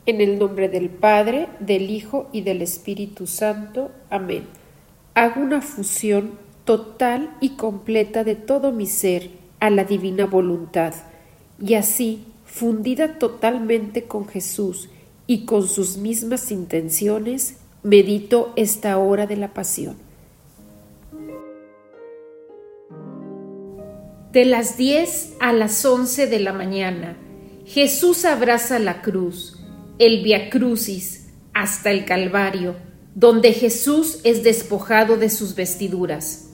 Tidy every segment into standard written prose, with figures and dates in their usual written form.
En el nombre del Padre, del Hijo y del Espíritu Santo. Amén. Hago una fusión total y completa de todo mi ser a la divina voluntad, y así, fundida totalmente con Jesús y con sus mismas intenciones, medito esta hora de la pasión. De las 10 a las 11 de la mañana, Jesús abraza la cruz, el Via Crucis, hasta el Calvario, donde Jesús es despojado de sus vestiduras.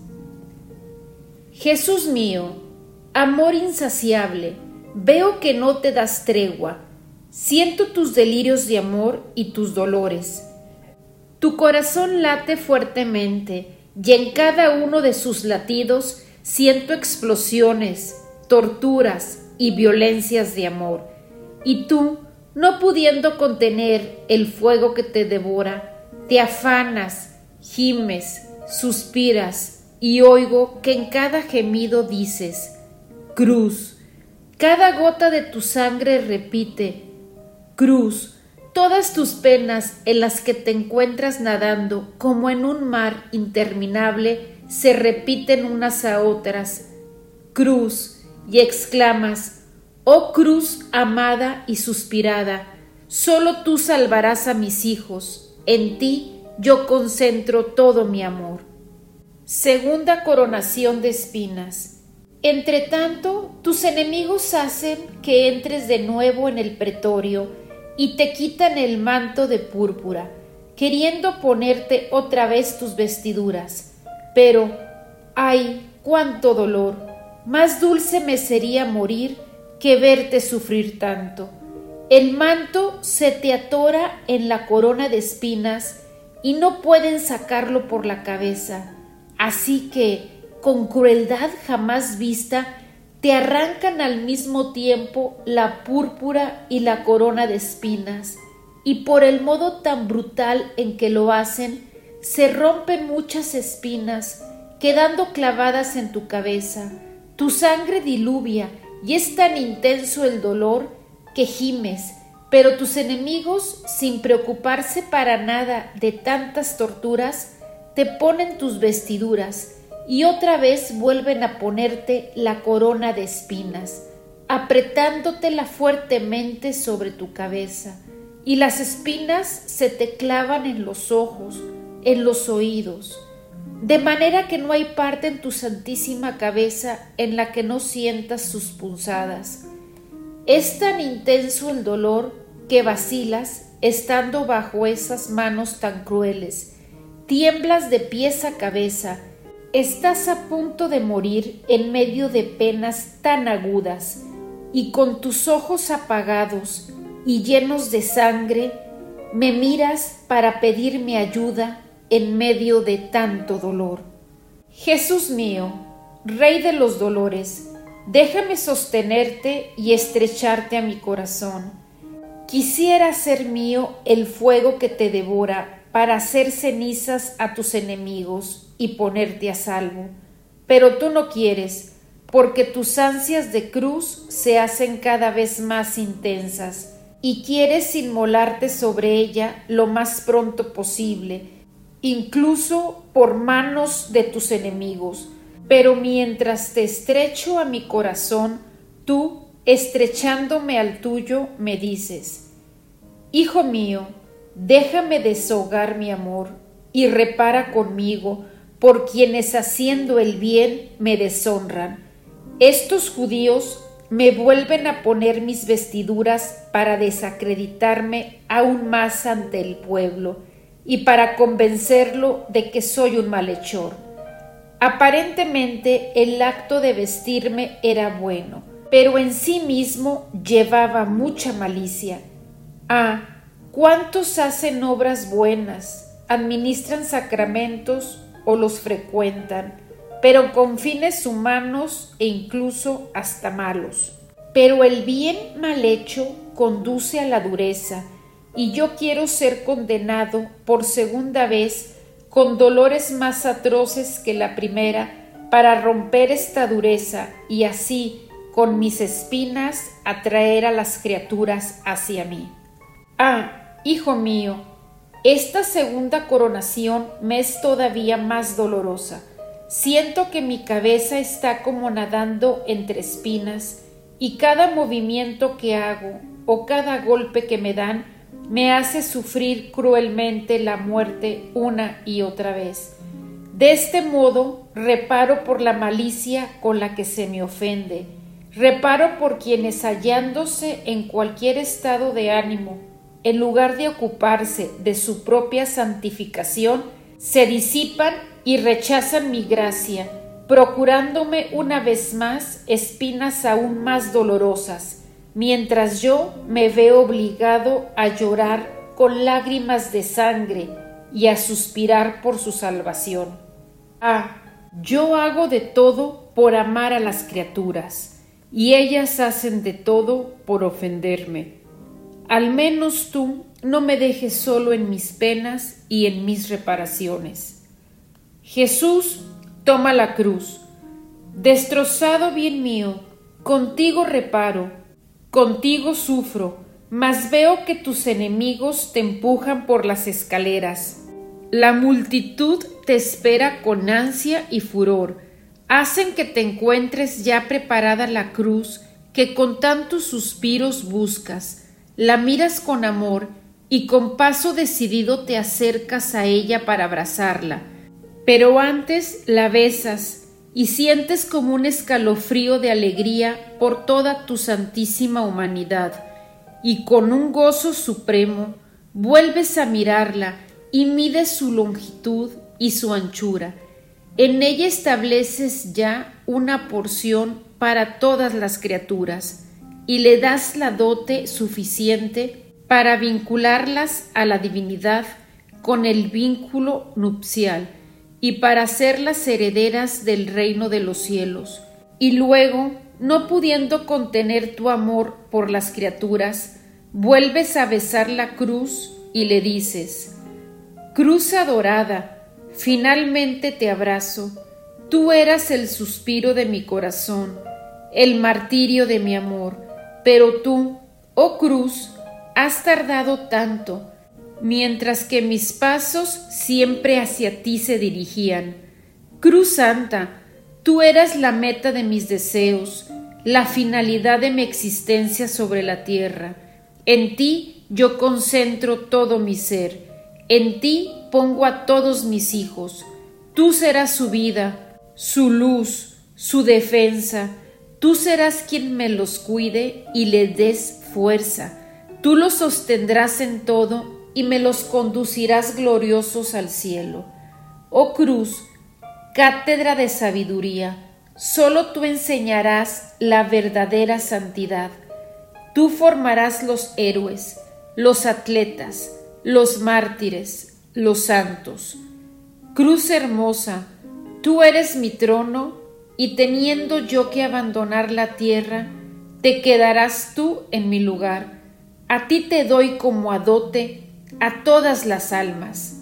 Jesús mío, amor insaciable, veo que no te das tregua, siento tus delirios de amor y tus dolores. Tu corazón late fuertemente y en cada uno de sus latidos siento explosiones, torturas y violencias de amor. Y tú, no pudiendo contener el fuego que te devora, te afanas, gimes, suspiras y oigo que en cada gemido dices: cruz. Cada gota de tu sangre repite: cruz. Todas tus penas en las que te encuentras nadando como en un mar interminable se repiten unas a otras: cruz. Y exclamas: oh cruz amada y suspirada, solo tú salvarás a mis hijos, en ti yo concentro todo mi amor. Segunda coronación de espinas. Entretanto, tus enemigos hacen que entres de nuevo en el pretorio y te quitan el manto de púrpura, queriendo ponerte otra vez tus vestiduras. Pero, ¡ay, cuánto dolor! Más dulce me sería morir que verte sufrir tanto. El manto se te atora en la corona de espinas y no pueden sacarlo por la cabeza, así que, con crueldad jamás vista, te arrancan al mismo tiempo la púrpura y la corona de espinas, y por el modo tan brutal en que lo hacen, se rompen muchas espinas, quedando clavadas en tu cabeza. Tu sangre diluvia, y es tan intenso el dolor que gimes, pero tus enemigos, sin preocuparse para nada de tantas torturas, te ponen tus vestiduras y otra vez vuelven a ponerte la corona de espinas, apretándotela fuertemente sobre tu cabeza, y las espinas se te clavan en los ojos, en los oídos, de manera que no hay parte en tu santísima cabeza en la que no sientas sus punzadas. Es tan intenso el dolor que vacilas estando bajo esas manos tan crueles, tiemblas de pies a cabeza, estás a punto de morir en medio de penas tan agudas, y con tus ojos apagados y llenos de sangre, me miras para pedirme ayuda en medio de tanto dolor. Jesús mío, Rey de los dolores, déjame sostenerte y estrecharte a mi corazón. Quisiera ser mío el fuego que te devora para hacer cenizas a tus enemigos y ponerte a salvo, pero tú no quieres, porque tus ansias de cruz se hacen cada vez más intensas y quieres inmolarte sobre ella lo más pronto posible, incluso por manos de tus enemigos. Pero mientras te estrecho a mi corazón, tú, estrechándome al tuyo, me dices: hijo mío, déjame desahogar mi amor y repara conmigo por quienes haciendo el bien me deshonran. Estos judíos me vuelven a poner mis vestiduras para desacreditarme aún más ante el pueblo y para convencerlo de que soy un malhechor. Aparentemente el acto de vestirme era bueno, pero en sí mismo llevaba mucha malicia. Ah, ¿cuántos hacen obras buenas, administran sacramentos o los frecuentan, pero con fines humanos e incluso hasta malos? Pero el bien mal hecho conduce a la dureza, y yo quiero ser condenado por segunda vez con dolores más atroces que la primera para romper esta dureza y así con mis espinas atraer a las criaturas hacia mí. Hijo mío, esta segunda coronación me es todavía más dolorosa. Siento que mi cabeza está como nadando entre espinas y cada movimiento que hago o cada golpe que me dan me hace sufrir cruelmente la muerte una y otra vez. De este modo reparo por la malicia con la que se me ofende, reparo por quienes hallándose en cualquier estado de ánimo, en lugar de ocuparse de su propia santificación, se disipan y rechazan mi gracia, procurándome una vez más espinas aún más dolorosas, mientras yo me veo obligado a llorar con lágrimas de sangre y a suspirar por su salvación. Yo hago de todo por amar a las criaturas, y ellas hacen de todo por ofenderme. Al menos tú no me dejes solo en mis penas y en mis reparaciones. Jesús toma la cruz. Destrozado bien mío, contigo reparo, contigo sufro, mas veo que tus enemigos te empujan por las escaleras. La multitud te espera con ansia y furor. Hacen que te encuentres ya preparada la cruz que con tantos suspiros buscas. La miras con amor y con paso decidido te acercas a ella para abrazarla. Pero antes la besas y sientes como un escalofrío de alegría por toda tu santísima humanidad. Y con un gozo supremo vuelves a mirarla y mides su longitud y su anchura. En ella estableces ya una porción para todas las criaturas y le das la dote suficiente para vincularlas a la divinidad con el vínculo nupcial y para hacerlas herederas del reino de los cielos. Y luego, no pudiendo contener tu amor por las criaturas, vuelves a besar la cruz y le dices: Cruz adorada, finalmente te abrazo. Tú eras el suspiro de mi corazón, el martirio de mi amor, pero tú, oh cruz, has tardado tanto, mientras que mis pasos siempre hacia ti se dirigían. Cruz Santa, tú eras la meta de mis deseos, la finalidad de mi existencia sobre la tierra. En ti yo concentro todo mi ser. En ti pongo a todos mis hijos. Tú serás su vida, su luz, su defensa. Tú serás quien me los cuide y les des fuerza. Tú los sostendrás en todo y me los conducirás gloriosos al cielo. Oh cruz, cátedra de sabiduría, solo tú enseñarás la verdadera santidad. Tú formarás los héroes, los atletas, los mártires, los santos. Cruz hermosa, tú eres mi trono, y teniendo yo que abandonar la tierra, te quedarás tú en mi lugar. A ti te doy como a dote a todas las almas.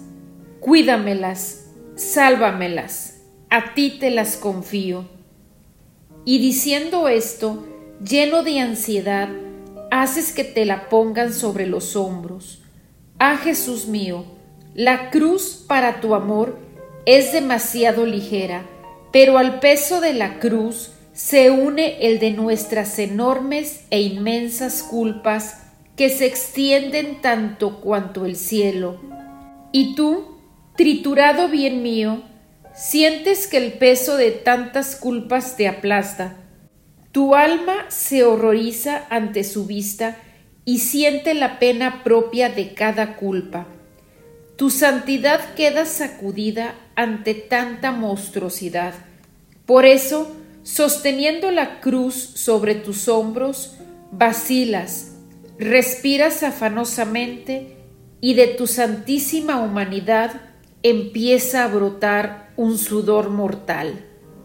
Cuídamelas, sálvamelas, a ti te las confío. Y diciendo esto, lleno de ansiedad, haces que te la pongan sobre los hombros. Jesús mío, la cruz para tu amor es demasiado ligera, pero al peso de la cruz se une el de nuestras enormes e inmensas culpas que se extienden tanto cuanto el cielo. Y tú, triturado bien mío, sientes que el peso de tantas culpas te aplasta. Tu alma se horroriza ante su vista y siente la pena propia de cada culpa. Tu santidad queda sacudida ante tanta monstruosidad. Por eso, sosteniendo la cruz sobre tus hombros, vacilas, respiras afanosamente y de tu santísima humanidad empieza a brotar un sudor mortal.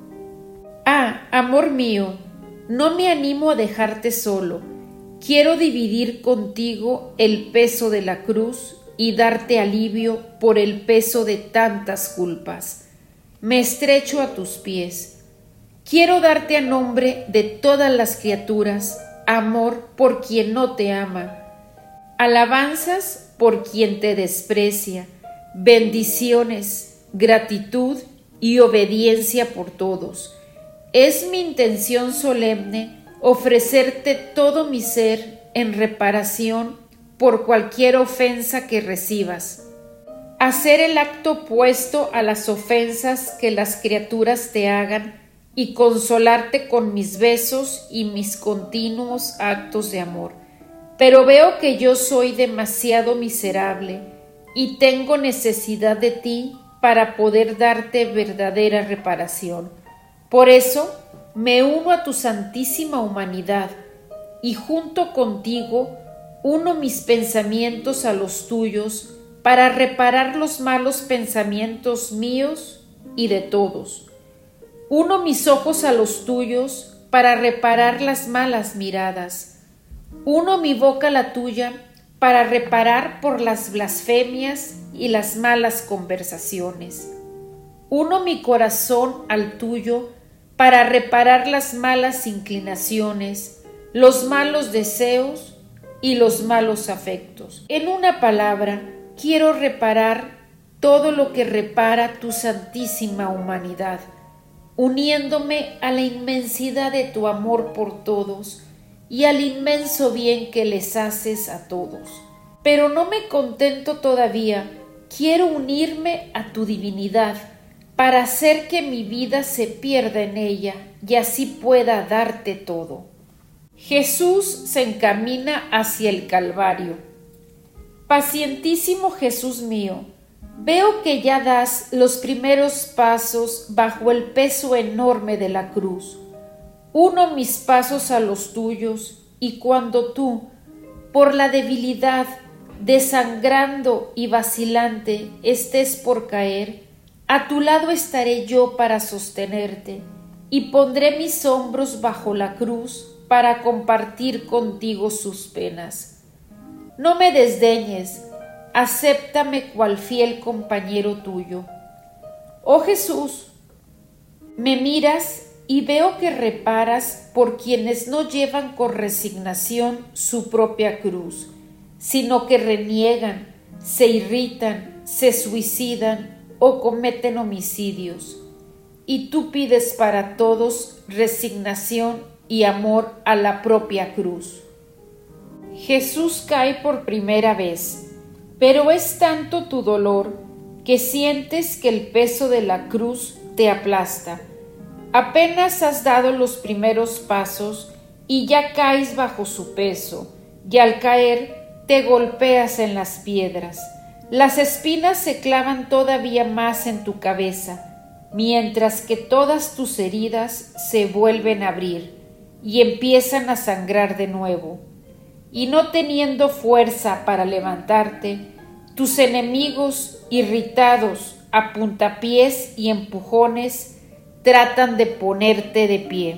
Amor mío, no me animo a dejarte solo. Quiero dividir contigo el peso de la cruz y darte alivio por el peso de tantas culpas. Me estrecho a tus pies. Quiero darte a nombre de todas las criaturas amor por quien no te ama. alabanzas por quien te desprecia, bendiciones, gratitud y obediencia por todos. Es mi intención solemne ofrecerte todo mi ser en reparación por cualquier ofensa que recibas. Hacer el acto opuesto a las ofensas que las criaturas te hagan y consolarte con mis besos y mis continuos actos de amor. Pero veo que yo soy demasiado miserable y tengo necesidad de ti para poder darte verdadera reparación. Por eso me uno a tu santísima humanidad y junto contigo uno mis pensamientos a los tuyos para reparar los malos pensamientos míos y de todos. Uno mis ojos a los tuyos para reparar las malas miradas. Uno mi boca a la tuya para reparar por las blasfemias y las malas conversaciones. Uno mi corazón al tuyo para reparar las malas inclinaciones, los malos deseos y los malos afectos. En una palabra, quiero reparar todo lo que repara tu santísima humanidad, uniéndome a la inmensidad de tu amor por todos y al inmenso bien que les haces a todos. Pero no me contento todavía, quiero unirme a tu divinidad para hacer que mi vida se pierda en ella y así pueda darte todo. Jesús se encamina hacia el Calvario. Pacientísimo Jesús mío, veo que ya das los primeros pasos bajo el peso enorme de la cruz. Uno mis pasos a los tuyos, y cuando tú, por la debilidad, desangrando y vacilante, estés por caer, a tu lado estaré yo para sostenerte, y pondré mis hombros bajo la cruz para compartir contigo sus penas. No me desdeñes, acéptame cual fiel compañero tuyo. Oh Jesús, me miras y veo que reparas por quienes no llevan con resignación su propia cruz, sino que reniegan, se irritan, se suicidan o cometen homicidios. Y tú pides para todos resignación y amor a la propia cruz. Jesús cae por primera vez, pero es tanto tu dolor que sientes que el peso de la cruz te aplasta. Apenas has dado los primeros pasos y ya caes bajo su peso, y al caer te golpeas en las piedras. Las espinas se clavan todavía más en tu cabeza, mientras que todas tus heridas se vuelven a abrir y empiezan a sangrar de nuevo. Y no teniendo fuerza para levantarte, tus enemigos, irritados a puntapiés y empujones, tratan de ponerte de pie.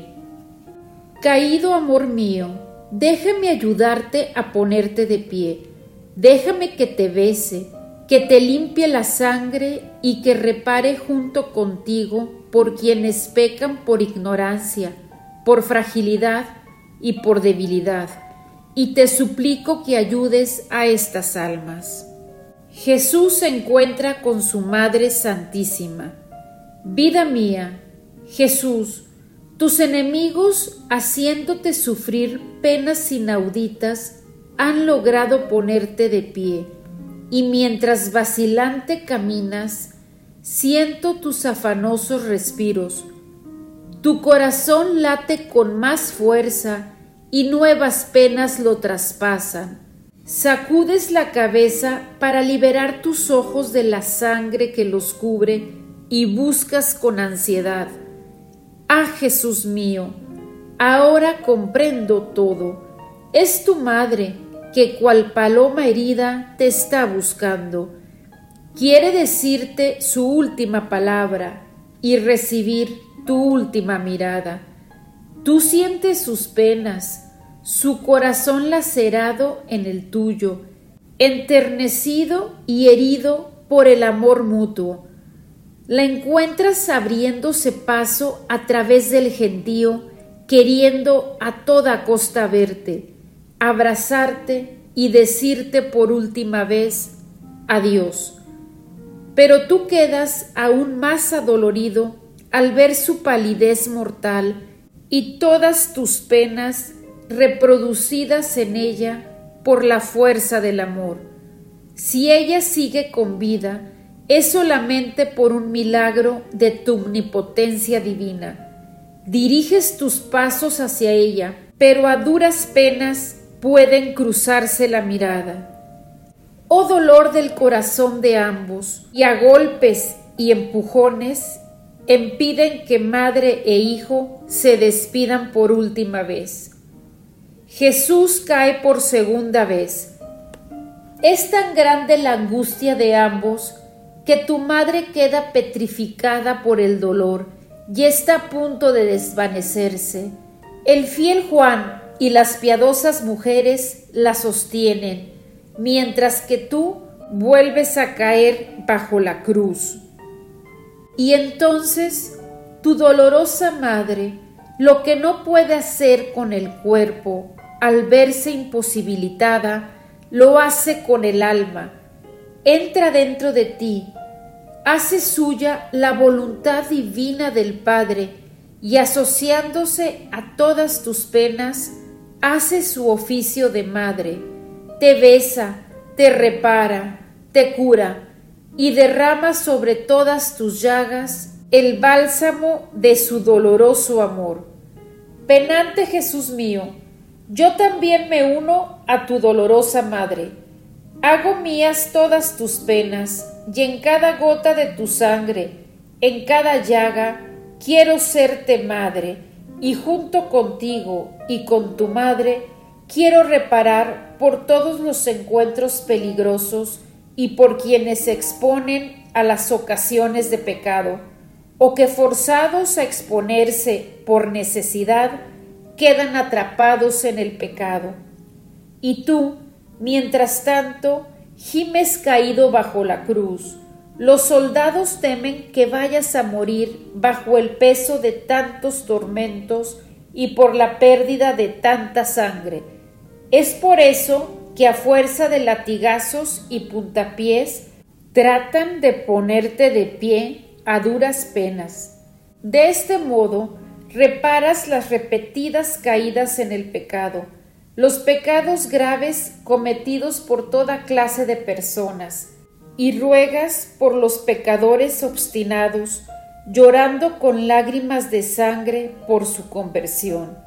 Caído amor mío, déjame ayudarte a ponerte de pie. Déjame que te bese, que te limpie la sangre y que repare junto contigo por quienes pecan por ignorancia, por fragilidad y por debilidad. Y te suplico que ayudes a estas almas. Jesús se encuentra con su Madre Santísima. Vida mía, Jesús, tus enemigos, haciéndote sufrir penas inauditas, han logrado ponerte de pie, y mientras vacilante caminas, siento tus afanosos respiros. Tu corazón late con más fuerza y nuevas penas lo traspasan. Sacudes la cabeza para liberar tus ojos de la sangre que los cubre y buscas con ansiedad. Ah, Jesús mío, ahora comprendo todo. Es tu madre que cual paloma herida te está buscando. Quiere decirte su última palabra y recibir tu última mirada. Tú sientes sus penas, su corazón lacerado en el tuyo, enternecido y herido por el amor mutuo. La encuentras abriéndose paso a través del gentío, queriendo a toda costa verte, abrazarte y decirte por última vez adiós. Pero tú quedas aún más adolorido al ver su palidez mortal y todas tus penas reproducidas en ella por la fuerza del amor. Si ella sigue con vida, es solamente por un milagro de tu omnipotencia divina. Diriges tus pasos hacia ella, pero a duras penas pueden cruzarse la mirada. Oh dolor del corazón de ambos, y a golpes y empujones impiden que madre e hijo se despidan por última vez. Jesús cae por segunda vez. Es tan grande la angustia de ambos que tu madre queda petrificada por el dolor y está a punto de desvanecerse. El fiel Juan y las piadosas mujeres la sostienen, mientras que tú vuelves a caer bajo la cruz. Y entonces tu dolorosa madre, lo que no puede hacer con el cuerpo al verse imposibilitada, lo hace con el alma. Entra dentro de ti, hace suya la voluntad divina del Padre y asociándose a todas tus penas, hace su oficio de madre. Te besa, te repara, te cura y derrama sobre todas tus llagas el bálsamo de su doloroso amor. Penante Jesús mío, yo también me uno a tu dolorosa madre. Hago mías todas tus penas y en cada gota de tu sangre, en cada llaga, quiero serte madre y junto contigo y con tu madre quiero reparar por todos los encuentros peligrosos y por quienes se exponen a las ocasiones de pecado, o que forzados a exponerse por necesidad, quedan atrapados en el pecado. Y tú, mientras tanto, gimes caído bajo la cruz. Los soldados temen que vayas a morir bajo el peso de tantos tormentos y por la pérdida de tanta sangre. Es por eso que a fuerza de latigazos y puntapiés tratan de ponerte de pie a duras penas. De este modo reparas las repetidas caídas en el pecado, los pecados graves cometidos por toda clase de personas, y ruegas por los pecadores obstinados, llorando con lágrimas de sangre por su conversión.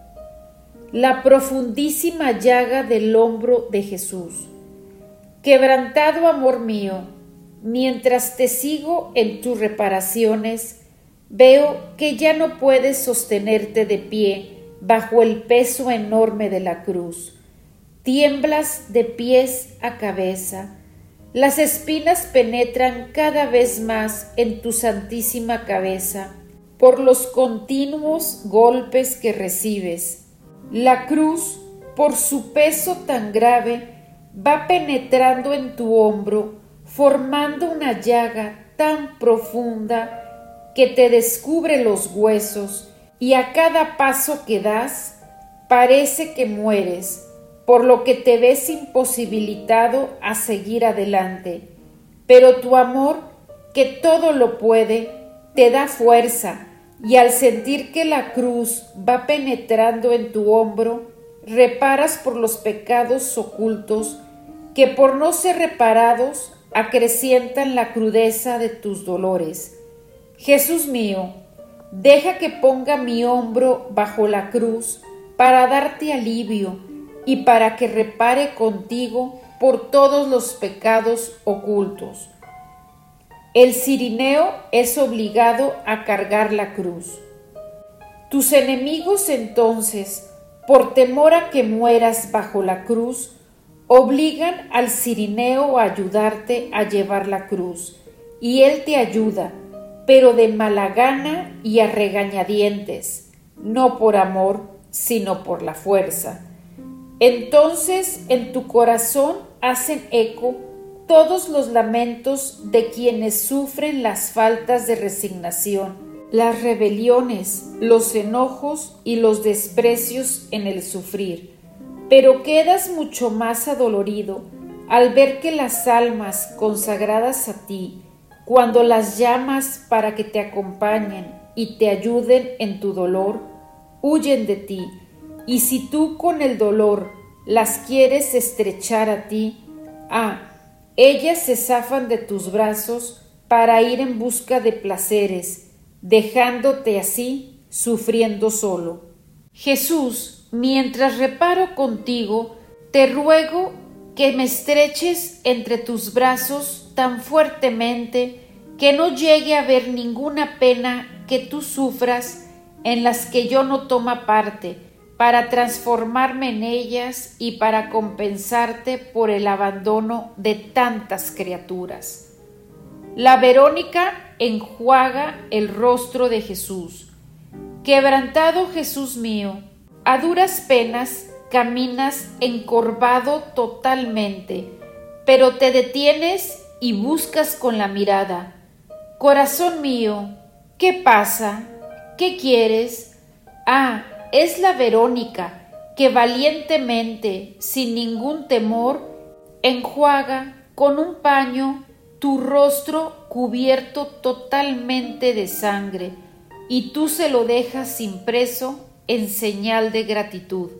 La profundísima llaga del hombro de Jesús. Quebrantado amor mío, mientras te sigo en tus reparaciones, veo que ya no puedes sostenerte de pie bajo el peso enorme de la cruz. Tiemblas de pies a cabeza. Las espinas penetran cada vez más en tu santísima cabeza por los continuos golpes que recibes. La cruz, por su peso tan grave, va penetrando en tu hombro, formando una llaga tan profunda que te descubre los huesos, y a cada paso que das parece que mueres, por lo que te ves imposibilitado a seguir adelante. Pero tu amor, que todo lo puede, te da fuerza, y al sentir que la cruz va penetrando en tu hombro, reparas por los pecados ocultos que por no ser reparados acrecientan la crudeza de tus dolores. Jesús mío, deja que ponga mi hombro bajo la cruz para darte alivio y para que repare contigo por todos los pecados ocultos. El cirineo es obligado a cargar la cruz. Tus enemigos entonces, por temor a que mueras bajo la cruz, obligan al cirineo a ayudarte a llevar la cruz, y él te ayuda, pero de mala gana y a regañadientes, no por amor, sino por la fuerza. Entonces en tu corazón hacen eco todos los lamentos de quienes sufren las faltas de resignación, las rebeliones, los enojos y los desprecios en el sufrir. pero quedas mucho más adolorido al ver que las almas consagradas a ti, cuando las llamas para que te acompañen y te ayuden en tu dolor, huyen de ti, y si tú con el dolor las quieres estrechar a ti, ellas se zafan de tus brazos para ir en busca de placeres, dejándote así sufriendo solo. Jesús, mientras reparo contigo, te ruego que me estreches entre tus brazos tan fuertemente que no llegue a haber ninguna pena que tú sufras en las que yo no toma parte, para transformarme en ellas y para compensarte por el abandono de tantas criaturas. La Verónica enjuaga el rostro de Jesús. Quebrantado Jesús mío, a duras penas caminas encorvado totalmente, pero te detienes y buscas con la mirada. Corazón mío, ¿qué pasa? ¿Qué quieres? Es la Verónica que valientemente, sin ningún temor, enjuaga con un paño tu rostro cubierto totalmente de sangre, y tú se lo dejas impreso en señal de gratitud.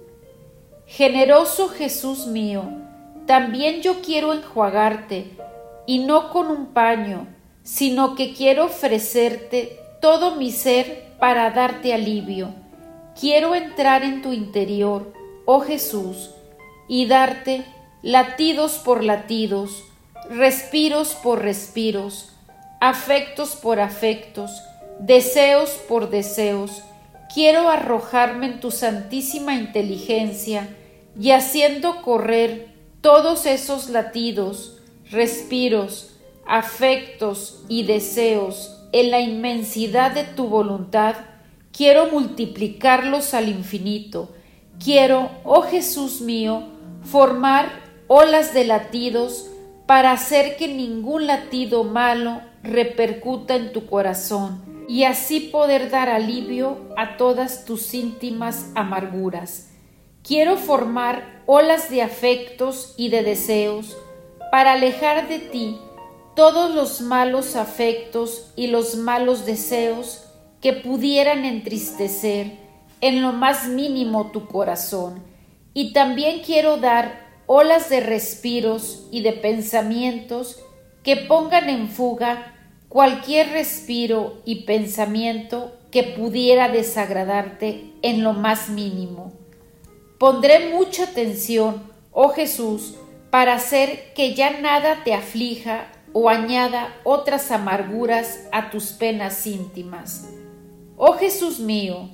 Generoso Jesús mío, también yo quiero enjuagarte, y no con un paño, sino que quiero ofrecerte todo mi ser para darte alivio. Quiero entrar en tu interior, oh Jesús, y darte latidos por latidos, respiros por respiros, afectos por afectos, deseos por deseos. Quiero arrojarme en tu santísima inteligencia y haciendo correr todos esos latidos, respiros, afectos y deseos en la inmensidad de tu voluntad, quiero multiplicarlos al infinito. Quiero, oh Jesús mío, formar olas de latidos para hacer que ningún latido malo repercuta en tu corazón y así poder dar alivio a todas tus íntimas amarguras. Quiero formar olas de afectos y de deseos para alejar de ti todos los malos afectos y los malos deseos que pudieran entristecer en lo más mínimo tu corazón. Y también quiero dar olas de respiros y de pensamientos que pongan en fuga cualquier respiro y pensamiento que pudiera desagradarte en lo más mínimo. Pondré mucha atención, oh Jesús, para hacer que ya nada te aflija o añada otras amarguras a tus penas íntimas. Oh Jesús mío,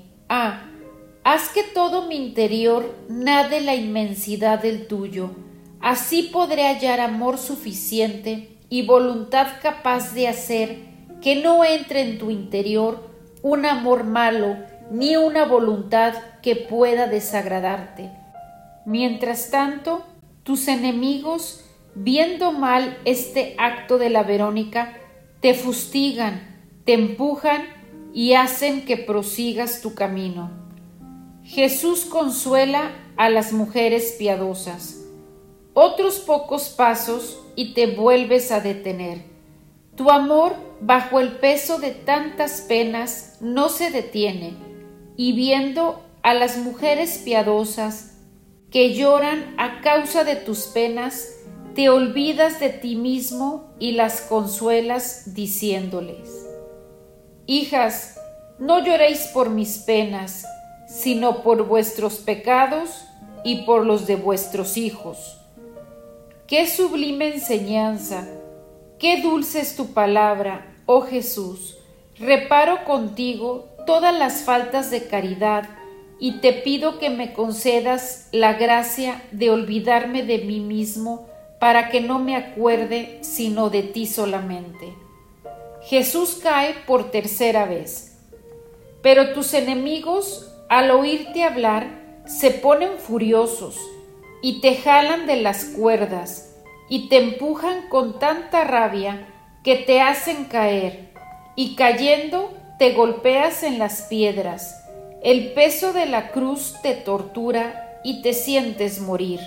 haz que todo mi interior nade la inmensidad del tuyo. Así podré hallar amor suficiente y voluntad capaz de hacer que no entre en tu interior un amor malo ni una voluntad que pueda desagradarte. Mientras tanto, tus enemigos, viendo mal este acto de la Verónica, te fustigan, te empujan y hacen que prosigas tu camino. Jesús consuela a las mujeres piadosas. Otros pocos pasos y te vuelves a detener. Tu amor, bajo el peso de tantas penas, no se detiene, y viendo a las mujeres piadosas que lloran a causa de tus penas, te olvidas de ti mismo y las consuelas diciéndoles: Hijas, no lloréis por mis penas, sino por vuestros pecados y por los de vuestros hijos. Qué sublime enseñanza, qué dulce es tu palabra, oh Jesús. Reparo contigo todas las faltas de caridad y te pido que me concedas la gracia de olvidarme de mí mismo para que no me acuerde sino de ti solamente. Jesús cae por tercera vez. Pero tus enemigos, al oírte hablar, se ponen furiosos y te jalan de las cuerdas y te empujan con tanta rabia que te hacen caer, y cayendo te golpeas en las piedras. El peso de la cruz te tortura y te sientes morir.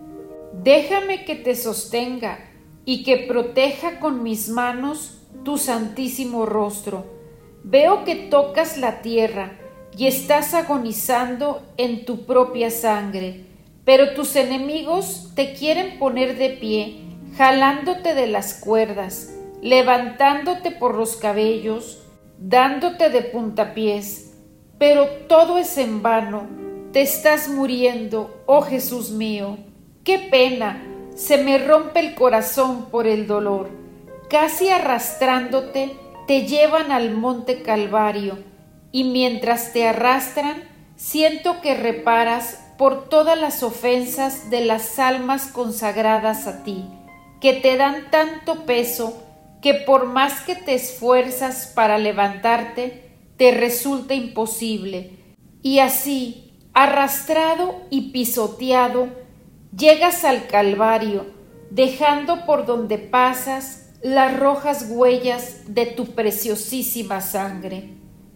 Déjame que te sostenga y que proteja con mis manos tu santísimo rostro. Veo que tocas la tierra y estás agonizando en tu propia sangre, pero tus enemigos te quieren poner de pie, jalándote de las cuerdas, levantándote por los cabellos, dándote de puntapiés, pero todo es en vano. Te estás muriendo, oh Jesús mío. ¡Qué pena! Se me rompe el corazón por el dolor. Casi arrastrándote, te llevan al monte Calvario, y mientras te arrastran, siento que reparas por todas las ofensas de las almas consagradas a ti, que te dan tanto peso que por más que te esfuerzas para levantarte, te resulta imposible. Y así, arrastrado y pisoteado, llegas al Calvario, dejando por donde pasas las rojas huellas de tu preciosísima sangre.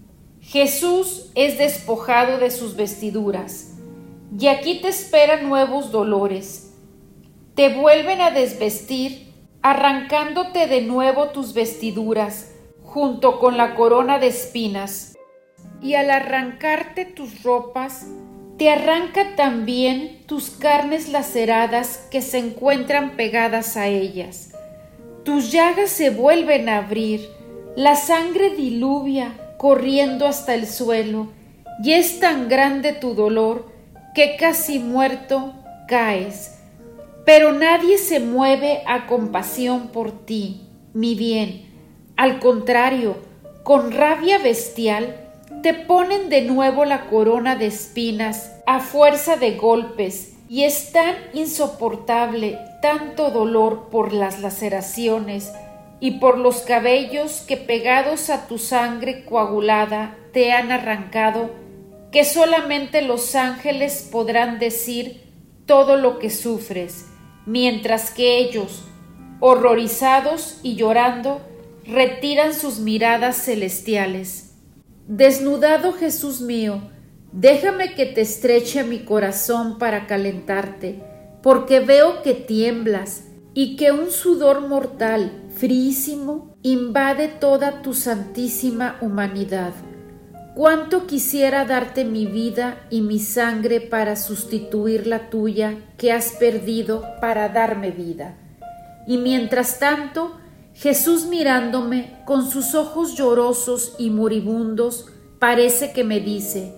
Jesús es despojado de sus vestiduras, y aquí te esperan nuevos dolores. Te vuelven a desvestir, arrancándote de nuevo tus vestiduras, junto con la corona de espinas. Y al arrancarte tus ropas, te arranca también tus carnes laceradas que se encuentran pegadas a ellas. Tus llagas se vuelven a abrir, la sangre diluvia, corriendo hasta el suelo, y es tan grande tu dolor que casi muerto caes. Pero nadie se mueve a compasión por ti, mi bien. Al contrario, con rabia bestial, te ponen de nuevo la corona de espinas a fuerza de golpes, y es tan insoportable tanto dolor por las laceraciones y por los cabellos que pegados a tu sangre coagulada te han arrancado, que solamente los ángeles podrán decir todo lo que sufres, mientras que ellos, horrorizados y llorando, retiran sus miradas celestiales. Desnudado Jesús mío, déjame que te estreche mi corazón para calentarte, porque veo que tiemblas y que un sudor mortal, fríísimo, invade toda tu santísima humanidad. Cuánto quisiera darte mi vida y mi sangre para sustituir la tuya que has perdido para darme vida. Y mientras tanto, Jesús mirándome con sus ojos llorosos y moribundos, parece que me dice: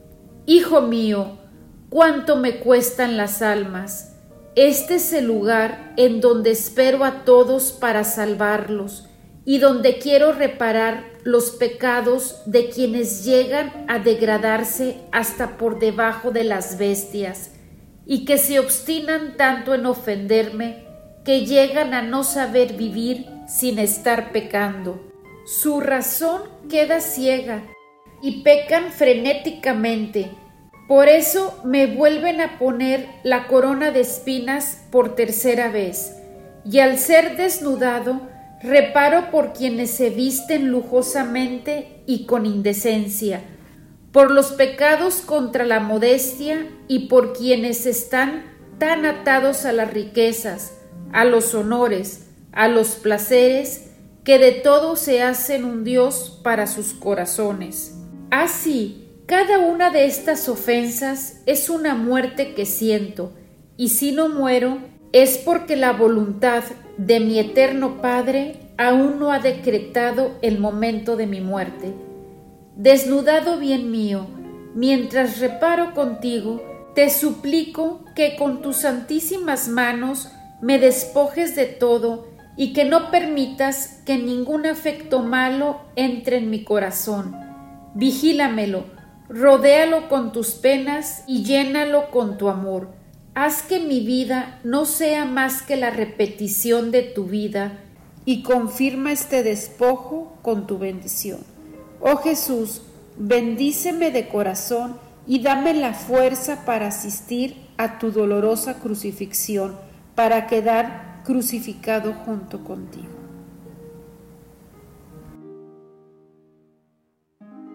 Hijo mío, cuánto me cuestan las almas. Este es el lugar en donde espero a todos para salvarlos y donde quiero reparar los pecados de quienes llegan a degradarse hasta por debajo de las bestias y que se obstinan tanto en ofenderme que llegan a no saber vivir sin estar pecando. Su razón queda ciega y pecan frenéticamente. Por eso me vuelven a poner la corona de espinas por tercera vez, y al ser desnudado, reparo por quienes se visten lujosamente y con indecencia, por los pecados contra la modestia y por quienes están tan atados a las riquezas, a los honores, a los placeres, que de todo se hacen un Dios para sus corazones. Así, cada una de estas ofensas es una muerte que siento, y si no muero es porque la voluntad de mi eterno Padre aún no ha decretado el momento de mi muerte. Desnudado bien mío, mientras reparo contigo, te suplico que con tus santísimas manos me despojes de todo y que no permitas que ningún afecto malo entre en mi corazón. Vigílamelo, rodéalo con tus penas y llénalo con tu amor. Haz que mi vida no sea más que la repetición de tu vida y confirma este despojo con tu bendición. Oh Jesús, bendíceme de corazón y dame la fuerza para asistir a tu dolorosa crucifixión, para quedar crucificado junto contigo.